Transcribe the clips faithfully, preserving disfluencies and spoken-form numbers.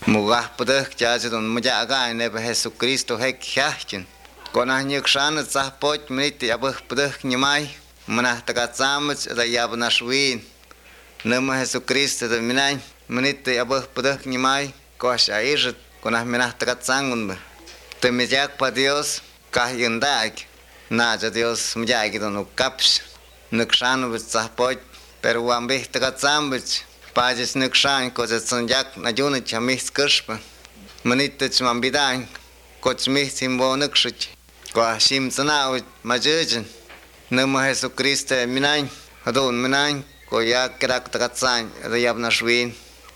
Mugah pudah jazidun mujaga nebe Jesucristo hek yahchin. Konah nyukshan zah poch meniti abuh pudah nyamai. Menah takatsamut da yabnashwin. Nama Jesucristo da minay meniti abuh pudah nyamai. Kosh airzit konah menah takatsangun ba. Temijak pa Dios kah yundag. Naja Dios mujagidun ukapsh. Nukshan bit zah poch pero wambih takatsambut. Pajis nukshan kozet sonjak na junit chamih skirshpa. Manitich mambidain koch mih simbo nukshich. Ko shim sanawit majujin. Nama Jesucristo minain hadun minain ko ya kerak takatsan rayab nashwin.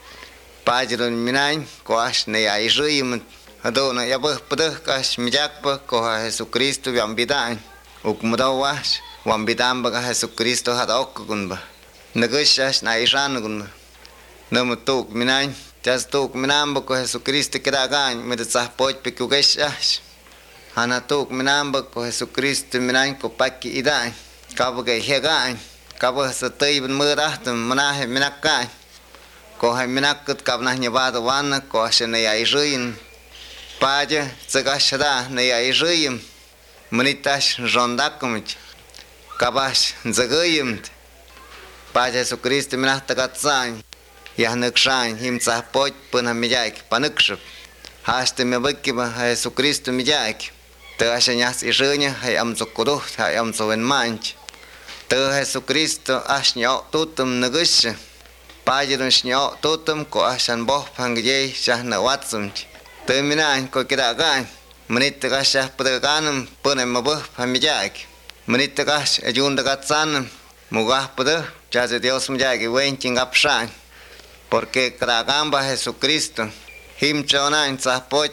Pajirun minain ko ash ne ya ijuyim hadun yabuh puduh kash mijakpa ko Jesucristo yambidain. Ukmudawash wambidan baga Jesucristo hadaokkunba. Nagushash na ijanugunba. Nama tuk minain, jas tuk minamba ko Jesucristo kiragan, mida tsah poch pikugeshash. Hana tuk minamba ko Jesucristo minain ko paki idain, kabaga hegain, kabaga sa tayban murahtum manahe minakain. Ko hai minakut kabnah nyabada wana ko asya na yairuyin. Paja tsagashada na yairuyim, manitash rondakumich, kabash zaguyim. Paja Jesucristo minah takatsan. Yah nukshan him tsah poch punah mijaik panukshub. Hashte mebakiba Jesucristo mijaik. Te asya nyas irunya hay amzo kuduh hay amzo wenmanch. Te Jesucristo ash nyok tutum nagusha. Pajirun nyok tutum ko asyan boh pangjay syah na watsumch. Te minain ko kiragan. Menit asya pudaganam punah mabuh pamijaik. Menit ash ajundakatsanam. Mugah pudah jase Dios mijaik wenchin apshan. Porque kragamba Jesucristo him chonan tsah poch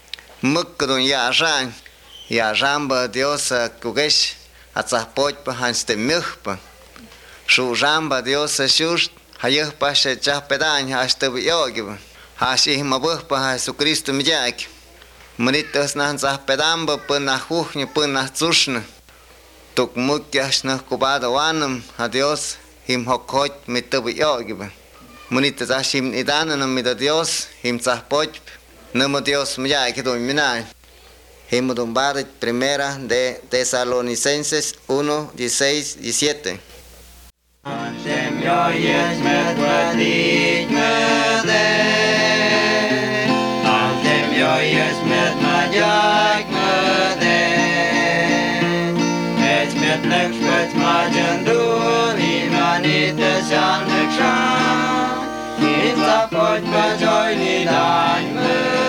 mukdun ya ran ya ramba Dios kugesh atsah poch pa hanste mihpa shu ramba Dios shus hayah pa she chah pedan hasta yogiba hashi mabuh pa Jesucristo mijak manitas nan tsah pedamba puna huhni puna tsushna tuk mukyash na kubada wanam a Dios him hokot mitabu yogiba. Munitas ashim idana namida Dios him tsah poch nama Dios miyay kidun minay him dun barit primera de Tesalonicenses uno, dieciséis, diecisiete. Antem yo yes med madit mede Antem yo yes med majak mede Et med leks med majandun imanitas al nekshan It's a pot, but joy, need I